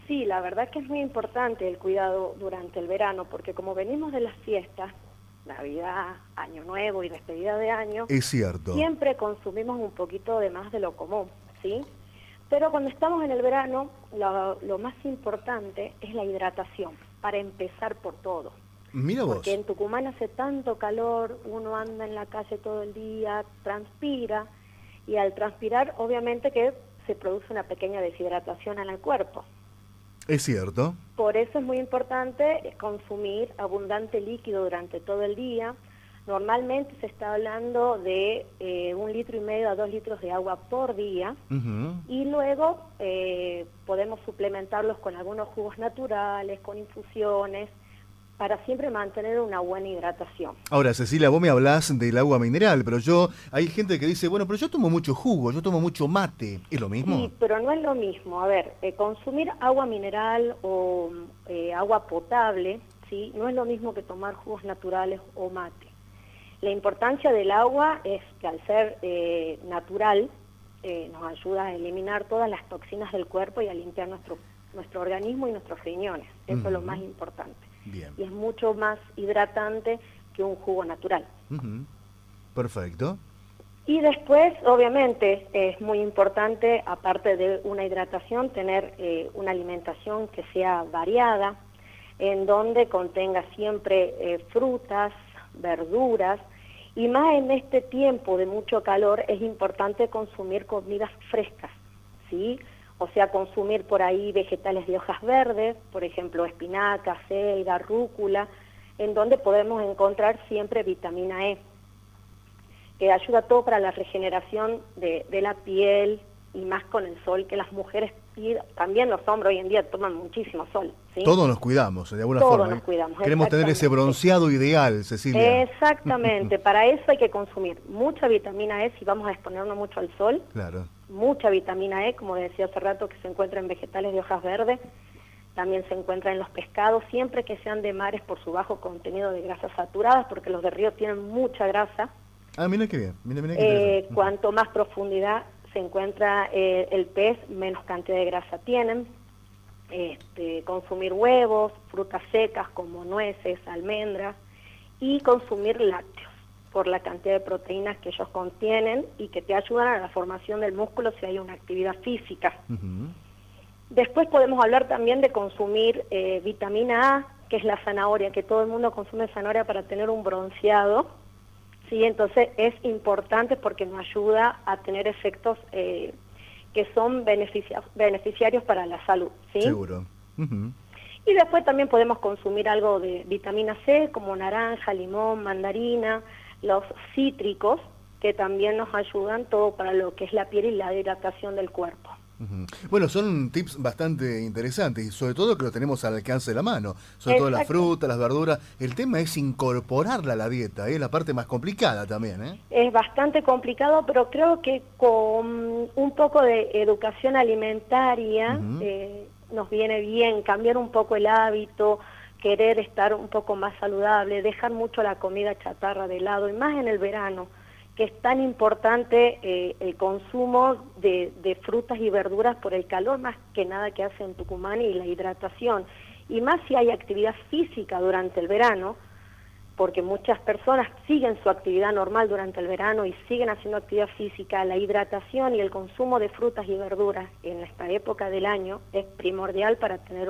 Sí, la verdad que es muy importante el cuidado durante el verano, porque como venimos de las fiestas, Navidad, Año Nuevo y despedida de año, Es cierto. siempre consumimos un poquito de más de lo común, ¿sí? Pero cuando estamos en el verano, lo más importante es la hidratación, para empezar por todo. Mira Porque vos. en Tucumán hace tanto calor, uno anda en la calle todo el día, transpira, y al transpirar obviamente que se produce una pequeña deshidratación en el cuerpo. Es cierto. Por eso es muy importante consumir abundante líquido durante todo el día. Normalmente se está hablando de 1,5 litros a 2 litros de agua por día, Ujú. y luego podemos suplementarlos con algunos jugos naturales, con infusiones, para siempre mantener una buena hidratación. Ahora, Cecilia, vos me hablás del agua mineral, pero hay gente que dice, bueno, pero yo tomo mucho jugo, yo tomo mucho mate. ¿Es lo mismo? Sí, pero no es lo mismo. A ver, consumir agua mineral o agua potable, ¿sí? No es lo mismo que tomar jugos naturales o mate. La importancia del agua es que al ser natural, nos ayuda a eliminar todas las toxinas del cuerpo y a limpiar nuestro organismo y nuestros riñones. Eso es lo más importante. Bien. Y es mucho más hidratante que un jugo natural. Ujú. Perfecto. Y después, obviamente, es muy importante, aparte de una hidratación, tener una alimentación que sea variada, en donde contenga siempre frutas, verduras, y más en este tiempo de mucho calor es importante consumir comidas frescas, ¿sí? O sea, consumir por ahí vegetales de hojas verdes, por ejemplo, espinaca, selga, rúcula, en donde podemos encontrar siempre vitamina E, que ayuda todo para la regeneración de la piel, y más con el sol, que las mujeres y también los hombres hoy en día toman muchísimo sol, ¿sí? Todos nos cuidamos, de alguna Todos forma, nos ¿eh? cuidamos, Queremos tener ese exactamente. bronceado ideal, Cecilia. Exactamente, para eso hay que consumir mucha vitamina E si vamos a exponernos mucho al sol, Claro. mucha vitamina E, como decía hace rato, que se encuentra en vegetales de hojas verdes, también se encuentra en los pescados, siempre que sean de mares por su bajo contenido de grasas saturadas, porque los de río tienen mucha grasa. Ah, mira qué bien, mira qué interesante. Cuanto más profundidad se encuentra el pez, menos cantidad de grasa tienen. Consumir huevos, frutas secas como nueces, almendras, y consumir lácteos por la cantidad de proteínas que ellos contienen y que te ayudan a la formación del músculo si hay una actividad física. Ujú. Después podemos hablar también de consumir vitamina A, que es la zanahoria, que todo el mundo consume zanahoria para tener un bronceado. Sí, entonces es importante porque nos ayuda a tener efectos que son beneficiarios para la salud, ¿sí? Seguro. Ujú. Y después también podemos consumir algo de vitamina C, como naranja, limón, mandarina, los cítricos, que también nos ayudan todo para lo que es la piel y la hidratación del cuerpo. Ujú. Bueno, son tips bastante interesantes y sobre todo que lo tenemos al alcance de la mano. Sobre todo las Exacto. frutas, las verduras. El tema es incorporarla a la dieta, es la parte más complicada también, ¿eh? Es bastante complicado, pero creo que con un poco de educación alimentaria Ujú. nos viene bien cambiar un poco el hábito, querer estar un poco más saludable, dejar mucho la comida chatarra de lado, y más en el verano, que es tan importante el consumo de frutas y verduras por el calor más que nada que hace en Tucumán, y la hidratación. Y más si hay actividad física durante el verano, porque muchas personas siguen su actividad normal durante el verano y siguen haciendo actividad física. La hidratación y el consumo de frutas y verduras en esta época del año es primordial para tener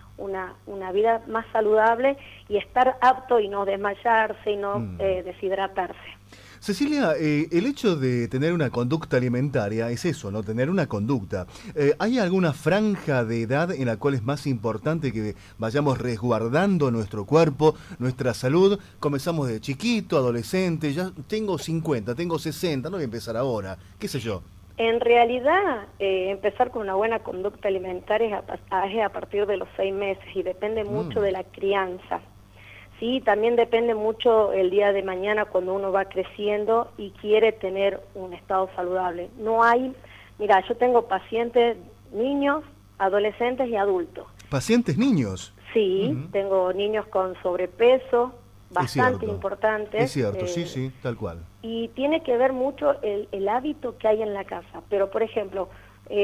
una vida más saludable y estar apto y no desmayarse y no deshidratarse. Cecilia, el hecho de tener una conducta alimentaria es eso, ¿no? Tener una conducta. ¿Hay alguna franja de edad en la cual es más importante que vayamos resguardando nuestro cuerpo, nuestra salud? Comenzamos de chiquito, adolescente, ya tengo 50, tengo 60, no voy a empezar ahora, qué sé yo. En realidad, empezar con una buena conducta alimentaria es a partir de los 6 meses y depende mucho de la crianza. Sí, también depende mucho el día de mañana cuando uno va creciendo y quiere tener un estado saludable. No hay, mira, yo tengo pacientes, niños, adolescentes y adultos. ¿Pacientes niños? Sí, tengo niños con sobrepeso, bastante Es importantes. cierto, sí, sí, tal cual. Y tiene que ver mucho el hábito que hay en la casa. Pero, por ejemplo,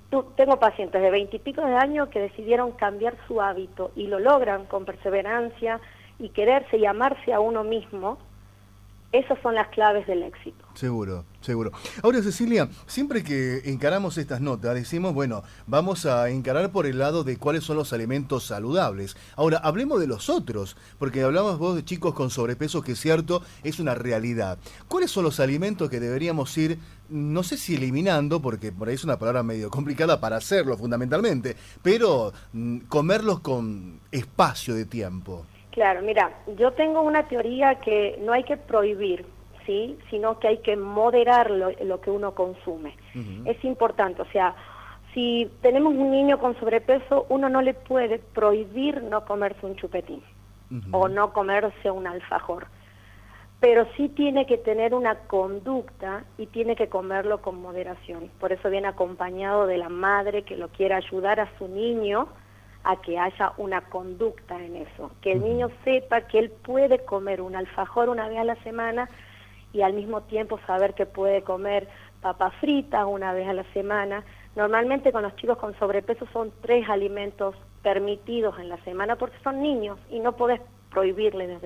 Tengo pacientes de 20 y pico de años que decidieron cambiar su hábito y lo logran con perseverancia y quererse y amarse a uno mismo. Esas son las claves del éxito. Seguro, seguro. Ahora, Cecilia, siempre que encaramos estas notas, decimos, bueno, vamos a encarar por el lado de cuáles son los alimentos saludables. Ahora, hablemos de los otros, porque hablamos vos de chicos con sobrepeso, que es cierto, es una realidad. ¿Cuáles son los alimentos que deberíamos ir, no sé si eliminando, porque por ahí es una palabra medio complicada para hacerlo fundamentalmente, pero comerlos con espacio de tiempo? Claro, mira, yo tengo una teoría que no hay que prohibir, ¿sí? Sino que hay que moderar lo que uno consume. Es importante, o sea, si tenemos un niño con sobrepeso, uno no le puede prohibir no comerse un chupetín o no comerse un alfajor, pero sí tiene que tener una conducta y tiene que comerlo con moderación. Por eso viene acompañado de la madre que lo quiera ayudar a su niño a que haya una conducta en eso, que el niño sepa que él puede comer un alfajor una vez a la semana y al mismo tiempo saber que puede comer papas fritas una vez a la semana. Normalmente con los chicos con sobrepeso son 3 alimentos permitidos en la semana porque son niños y no podés prohibirles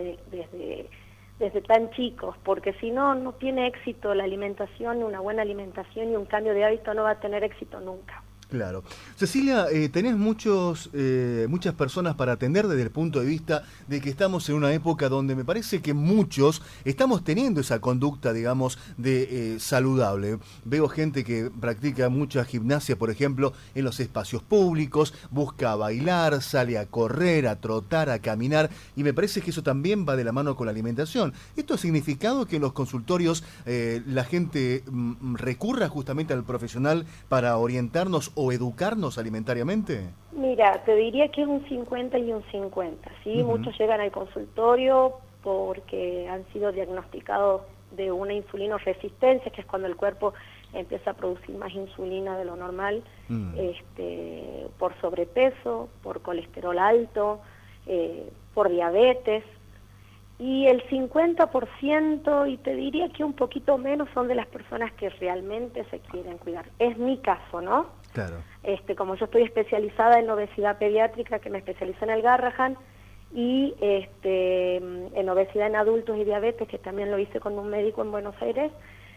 desde tan chicos, porque si no, no tiene éxito la alimentación, una buena alimentación y un cambio de hábito no va a tener éxito nunca. Claro. Cecilia, tenés muchas personas para atender desde el punto de vista de que estamos en una época donde me parece que muchos estamos teniendo esa conducta, digamos, de saludable. Veo gente que practica mucha gimnasia, por ejemplo, en los espacios públicos, busca bailar, sale a correr, a trotar, a caminar, y me parece que eso también va de la mano con la alimentación. ¿Esto ha significado que en los consultorios la gente recurra justamente al profesional para orientarnos o educarnos alimentariamente? Mira, te diría que es un 50 y un 50, ¿sí? Muchos llegan al consultorio porque han sido diagnosticados de una insulinoresistencia, que es cuando el cuerpo empieza a producir más insulina de lo normal, por sobrepeso, por colesterol alto, por diabetes. Y el 50%, y te diría que un poquito menos, son de las personas que realmente se quieren cuidar. Es mi caso, ¿no? Claro. Como yo estoy especializada en obesidad pediátrica, que me especialicé en el Garrahan, y en obesidad en adultos y diabetes, que también lo hice con un médico en Buenos Aires,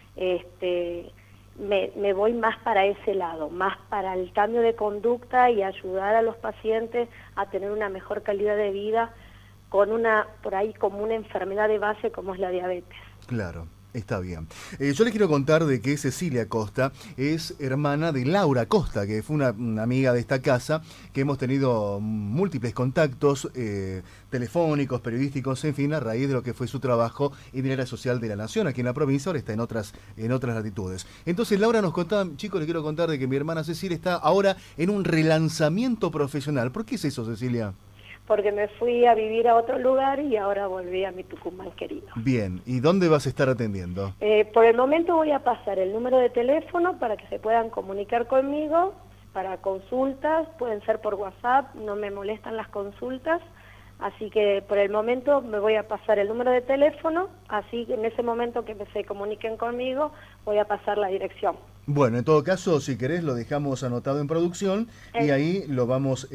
me voy más para ese lado, más para el cambio de conducta y ayudar a los pacientes a tener una mejor calidad de vida con por ahí como una enfermedad de base como es la diabetes. Claro. Está bien. Yo le quiero contar de que Cecilia Costa es hermana de Laura Costa, que fue una amiga de esta casa, que hemos tenido múltiples contactos telefónicos, periodísticos, en fin, a raíz de lo que fue su trabajo en el área social de la Nación, aquí en la provincia, ahora está en otras latitudes. Entonces Laura nos contaba, chicos, le quiero contar de que mi hermana Cecilia está ahora en un relanzamiento profesional. ¿Por qué es eso, Cecilia? Porque me fui a vivir a otro lugar y ahora volví a mi Tucumán querido. Bien, ¿y dónde vas a estar atendiendo? Por el momento voy a pasar el número de teléfono para que se puedan comunicar conmigo para consultas, pueden ser por WhatsApp, no me molestan las consultas, así que por el momento me voy a pasar el número de teléfono, así que en ese momento que se comuniquen conmigo voy a pasar la dirección. Bueno, en todo caso, si querés, lo dejamos anotado en producción y ahí lo vamos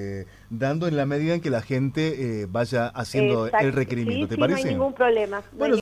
dando en la medida en que la gente vaya haciendo el requerimiento. Sí, ¿Te parece? No hay ningún problema. Bueno,